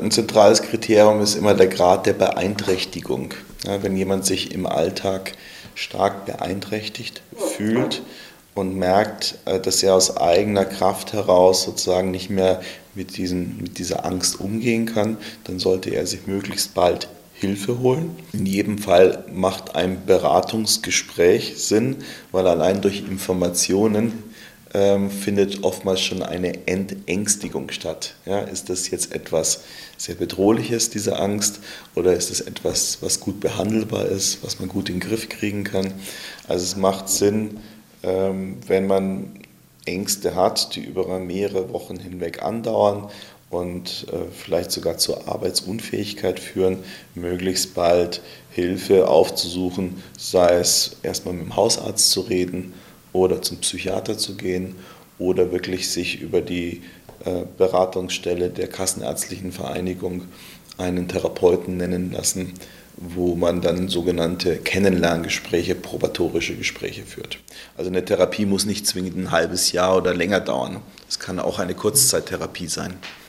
Ein zentrales Kriterium ist immer der Grad der Beeinträchtigung. Ja, wenn jemand sich im Alltag stark beeinträchtigt fühlt und merkt, dass er aus eigener Kraft heraus sozusagen nicht mehr mit dieser Angst umgehen kann, dann sollte er sich möglichst bald Hilfe holen. In jedem Fall macht ein Beratungsgespräch Sinn, weil allein durch Informationen findet oftmals schon eine Entängstigung statt. Ja, ist das jetzt etwas sehr Bedrohliches, diese Angst, oder ist es etwas, was gut behandelbar ist, was man gut in den Griff kriegen kann? Also es macht Sinn, wenn man Ängste hat, die über mehrere Wochen hinweg andauern und vielleicht sogar zur Arbeitsunfähigkeit führen, möglichst bald Hilfe aufzusuchen, sei es erstmal mit dem Hausarzt zu reden oder zum Psychiater zu gehen oder wirklich sich über die Beratungsstelle der Kassenärztlichen Vereinigung einen Therapeuten nennen lassen, wo man dann sogenannte Kennenlerngespräche, probatorische Gespräche führt. Also eine Therapie muss nicht zwingend ein halbes Jahr oder länger dauern. Es kann auch eine Kurzzeittherapie sein.